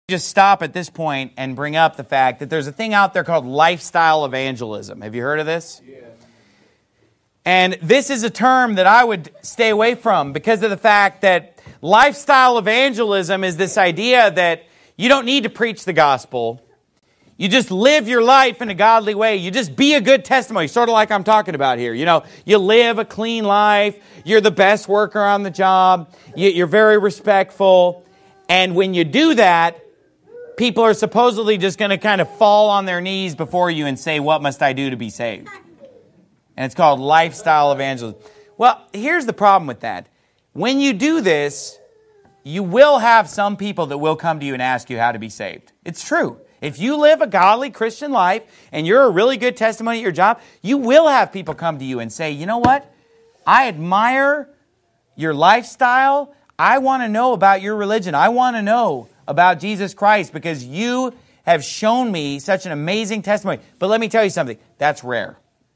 Just stop at this point and bring up the fact that there's a thing out there called lifestyle evangelism. Have you heard of this? Yeah. And this is a term that I would stay away from because of the fact that lifestyle evangelism is this idea that you don't need to preach the gospel. You just live your life in a godly way. You just be a good testimony, sort of like I'm talking about here. You know, you live a clean life. You're the best worker on the job. You're very respectful. And when you do that, people are supposedly just going to kind of fall on their knees before you and say, "What must I do to be saved?" And it's called lifestyle evangelism. Well, here's the problem with that. When you do this, you will have some people that will come to you and ask you how to be saved. It's true. If you live a godly Christian life and you're a really good testimony at your job, you will have people come to you and say, "You know what? I admire your lifestyle. I want to know about your religion. I want to know about Jesus Christ because you have shown me such an amazing testimony." But let me tell you something. That's rare.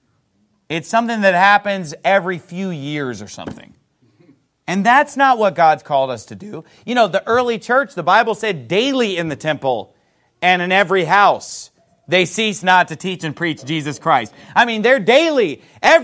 It's something that happens every few years or something. And that's not what God's called us to do. You know, the early church, the Bible said, daily in the temple and in every house, they cease not to teach and preach Jesus Christ. I mean, they're daily.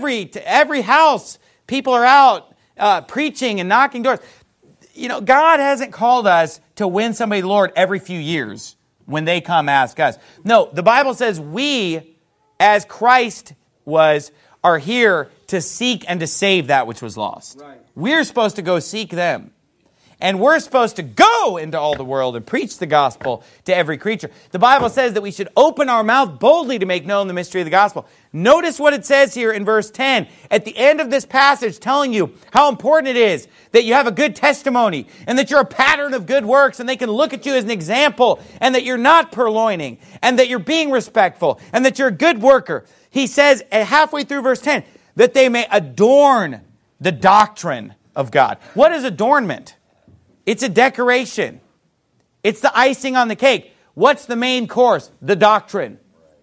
Every house, people are out preaching and knocking doors. You know, God hasn't called us to win somebody to the Lord every few years when they come ask us. No, the Bible says we, as Christ was, are here to seek and to save that which was lost. Right. We're supposed to go seek them. And we're supposed to go into all the world and preach the gospel to every creature. The Bible says that we should open our mouth boldly to make known the mystery of the gospel. Notice what it says here in verse 10. At the end of this passage, telling you how important it is that you have a good testimony and that you're a pattern of good works and they can look at you as an example and that you're not purloining and that you're being respectful and that you're a good worker. He says halfway through verse 10 that they may adorn the doctrine of God. What is adornment? It's a decoration. It's the icing on the cake. What's the main course? The doctrine.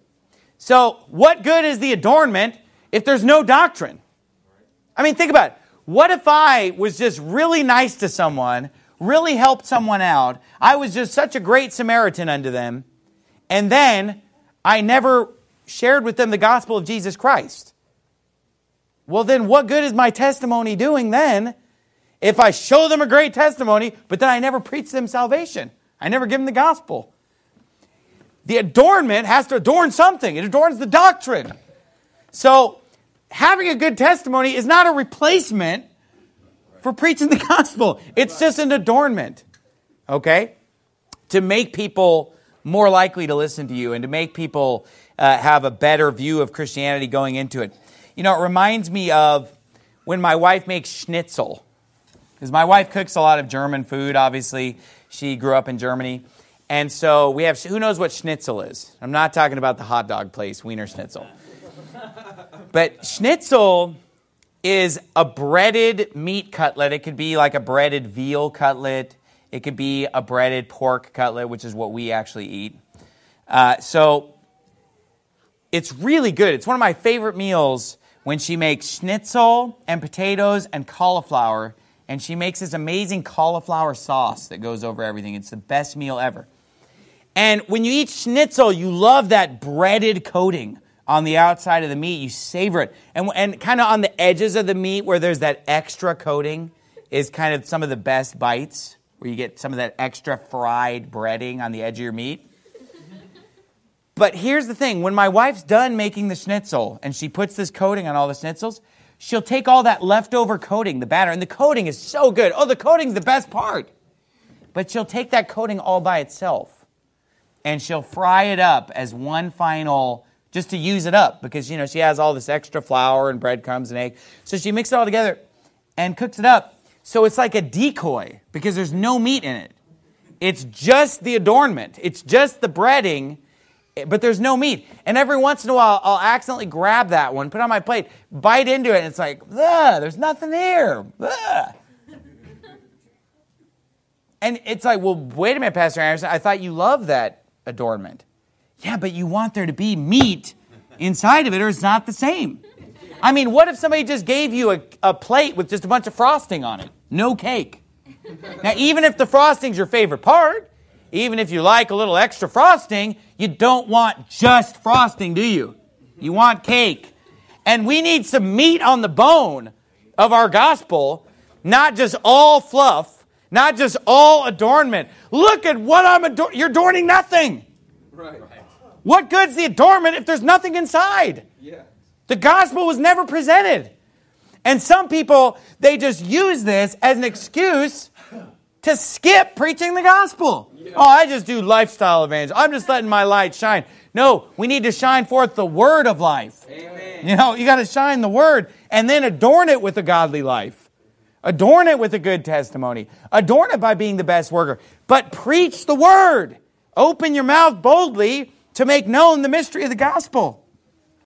So what good is the adornment if there's no doctrine? I mean, think about it. What if I was just really nice to someone, really helped someone out, I was just such a great Samaritan unto them, and then I never shared with them the gospel of Jesus Christ? Well, then what good is my testimony doing then if I show them a great testimony, but then I never preach them salvation? I never give them the gospel. The adornment has to adorn something. It adorns the doctrine. So having a good testimony is not a replacement for preaching the gospel. It's just an adornment, okay? To make people more likely to listen to you and to make people have a better view of Christianity going into it. You know, it reminds me of when my wife makes schnitzel. Because my wife cooks a lot of German food, obviously. She grew up in Germany. And so we have, who knows what schnitzel is? I'm not talking about the hot dog place, Wiener Schnitzel. But schnitzel is a breaded meat cutlet. It could be like a breaded veal cutlet. It could be a breaded pork cutlet, which is what we actually eat. So it's really good. It's one of my favorite meals when she makes schnitzel and potatoes and cauliflower. And she makes this amazing cauliflower sauce that goes over everything. It's the best meal ever. And when you eat schnitzel, you love that breaded coating on the outside of the meat. You savor it. And kind of on the edges of the meat where there's that extra coating is kind of some of the best bites, where you get some of that extra fried breading on the edge of your meat. But here's the thing. When my wife's done making the schnitzel and she puts this coating on all the schnitzels, she'll take all that leftover coating, the batter, and the coating is so good. Oh, the coating's the best part. But she'll take that coating all by itself and she'll fry it up as one final, just to use it up because, you know, she has all this extra flour and breadcrumbs and egg. So she mixes it all together and cooks it up. So it's like a decoy because there's no meat in it. It's just the adornment. It's just the breading, but there's no meat. And every once in a while, I'll accidentally grab that one, put it on my plate, bite into it, and it's like, there's nothing here. Ugh. And it's like, well, wait a minute, Pastor Anderson, I thought you loved that adornment. Yeah, but you want there to be meat inside of it, or it's not the same. I mean, what if somebody just gave you a plate with just a bunch of frosting on it? No cake. Now, even if the frosting's your favorite part, Even if you like a little extra frosting, you don't want just frosting, do you? You want cake. And we need some meat on the bone of our gospel, not just all fluff, not just all adornment. Look at what I'm adorning. You're adorning nothing. Right. What good's the adornment if there's nothing inside? Yeah. The gospel was never presented. And some people, they just use this as an excuse to skip preaching the gospel. Yeah. Oh, I just do lifestyle evangelism. I'm just letting my light shine. No, we need to shine forth the word of life. Amen. You know, you got to shine the word and then adorn it with a godly life. Adorn it with a good testimony. Adorn it by being the best worker. But preach the word. Open your mouth boldly to make known the mystery of the gospel.